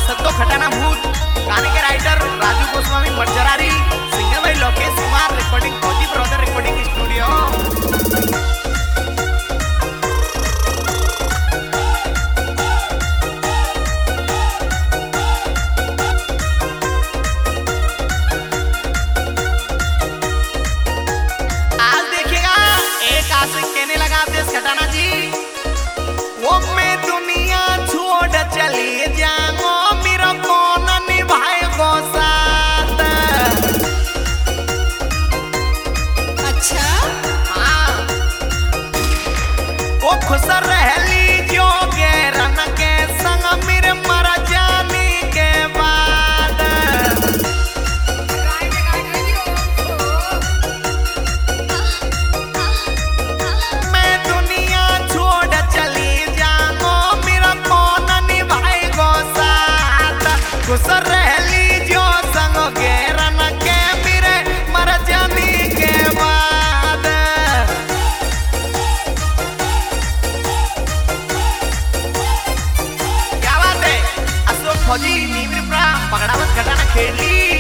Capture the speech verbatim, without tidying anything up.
सत्तो खटाना भूत, गाने के राइटर राजू गोस्वामी मर्जरारी, सिंगर भाई Lokesh Kumar, recording Fauji brother recording studio. चली जाओ मेरा कौन निभाए गो साथ। अच्छा हाँ वो खुश रहली जो गैरन के संग मेरे मर जाने के बाद। मैं दुनिया छोड़ चली जाऊं मेरा खुश रहली जो संग गैरन के मेरे मर जाने के बाद। क्या बात है, अशोक फौजी नीमरी पगड़ावत घटाना खेली।